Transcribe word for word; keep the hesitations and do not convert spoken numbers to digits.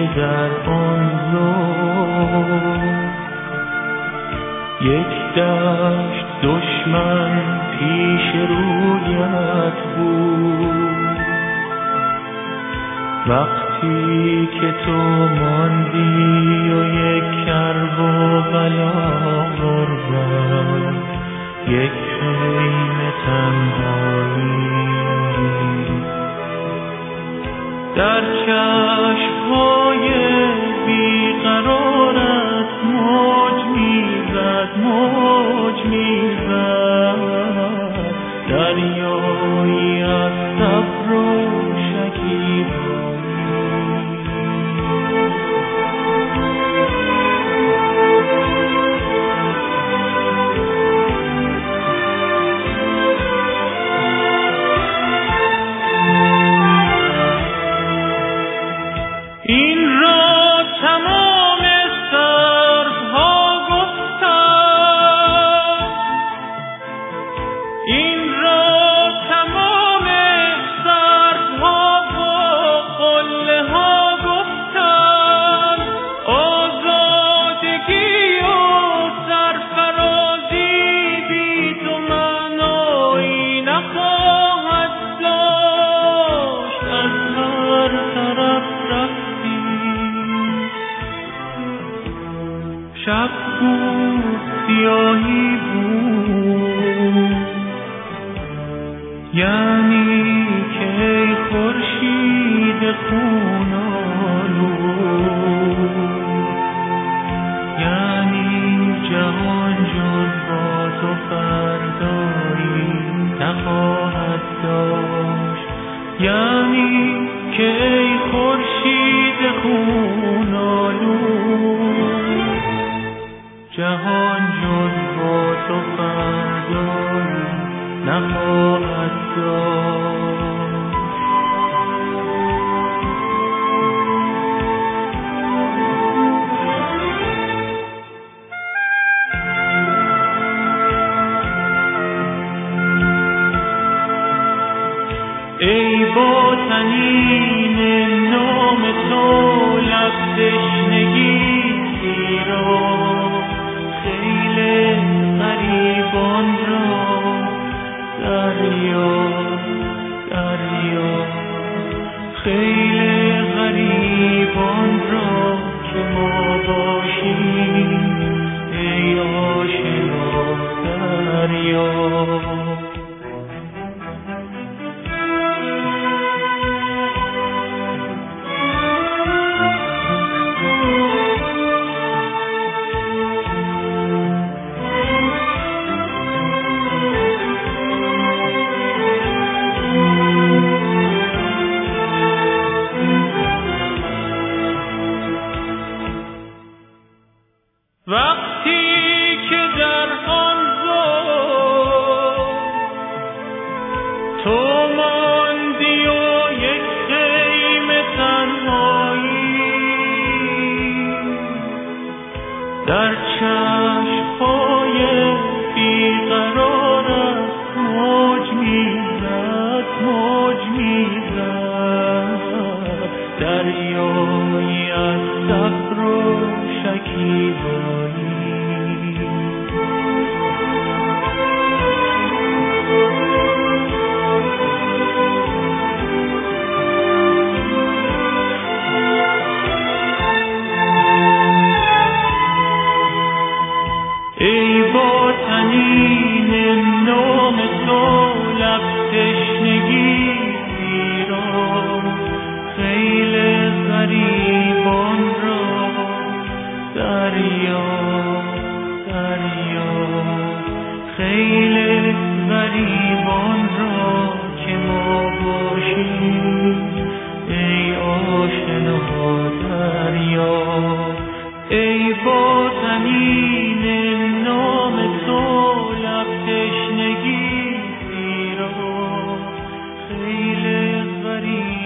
در آن زلف یک دشت دشمن پیش رویت بود. وقتی که تو ماندی و یک کرب و بلا غربت، یک خیمه تنهایی در چشم‌های بیقرارت موج میزد موج میزد، دریایی از صبر و شکیبایی. این را تمام سرها گفتند، این را تمام سرها و قله ها گفتند. آزادگی و سرفرازی بی تو معنایی نخواهد داشت. از هر طرف شب بود سیاهی بود، یعنی که ای خورشید خون آلود، یعنی جهان جز با تو فردایی نخواهد داشت، یعنی که ای خورشید خون آلود، جهان جز با تو فردایی نخواهد داشت. ای با طنین نام تو لب تشنگی سیرا، خیل غریبان را دریا دریا، خیل غریبان را که ما باشیم ای آشنا دریا. وقتی که در آن زلف تو ماندی و یک خیمه تنهایی در چشم‌های بیقرارت موج میزد موج میزد، دریایی از صبر و شکیبایی. ای با طنین نام تو لب تشنگی سیرا، خیل غریبان را دریا دریا، خیل غریبان را که ما باشیم ای آشنا دریا. ای با طنین نام تو لب تشنگی سیرا، خیل غریب